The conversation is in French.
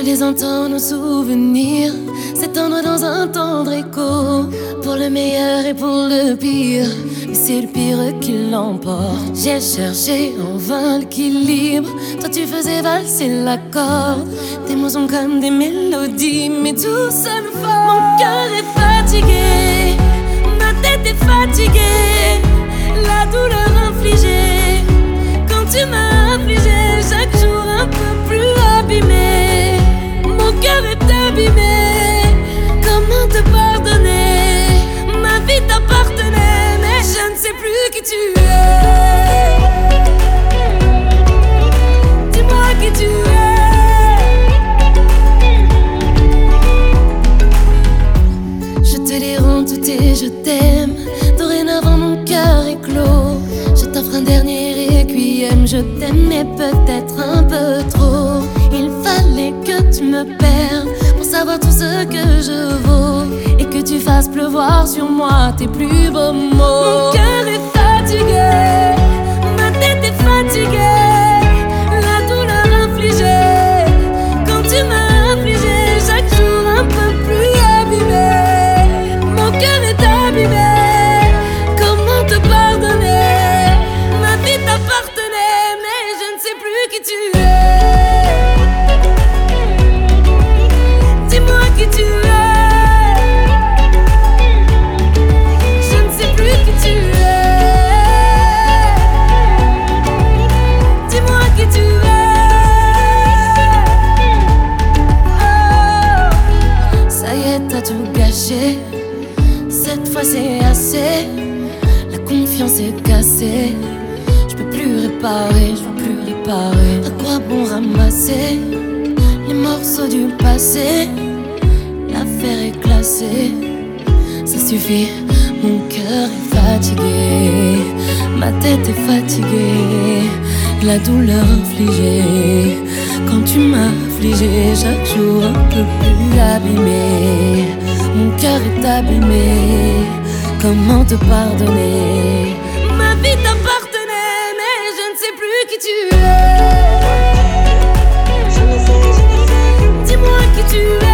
les entends, nos souvenirs s'étendre dans un tendre écho. Pour le meilleur et pour le pire, mais c'est le pire qui l'emporte. J'ai cherché en vain l'équilibre, toi tu faisais valser la corde. Tes mots sont comme des mélodies, mais tout sonne fort. Mon cœur est fatigué, ma tête est fatiguée. La douleur infligée, quand tu m'as affligé, chaque jour un peu plus abîmé. Mon cœur est abîmé, comment te pardonner? Ma vie t'appartenait, mais je ne sais plus qui tu es. Dis-moi qui tu es. Je te les rends tout et je t'aime. Dorénavant mon cœur est clos. Je t'offre un dernier requiem. Je t'aimais peut-être un peu trop. Il fallait que tu me perdes pour savoir tout ce que je vaux, et que tu fasses pleuvoir sur moi tes plus beaux mots. Mon cœur est fatigué, ma tête est fatiguée. La douleur infligée, quand tu m'as affligé, chaque jour un peu plus abîmé. Mon cœur est abîmé, comment te pardonner? Ma vie t'appartenait, mais je ne sais plus qui tu es. Dis-moi qui tu es. Je ne sais plus qui tu es. Dis-moi qui tu es. Oh. Ça y est, t'as tout gâché. Cette fois c'est assez. La confiance est cassée. Je peux plus réparer, je peux plus réparer. À quoi bon ramasser les morceaux du passé? L'affaire est classée, ça suffit. Mon cœur est fatigué, ma tête est fatiguée. La douleur infligée, quand tu m'as affligé, chaque jour un peu plus abîmé. Mon cœur est abîmé, comment te pardonner? Ma vie t'appartenait, mais je ne sais plus qui tu es. Je ne sais, dis-moi qui tu es.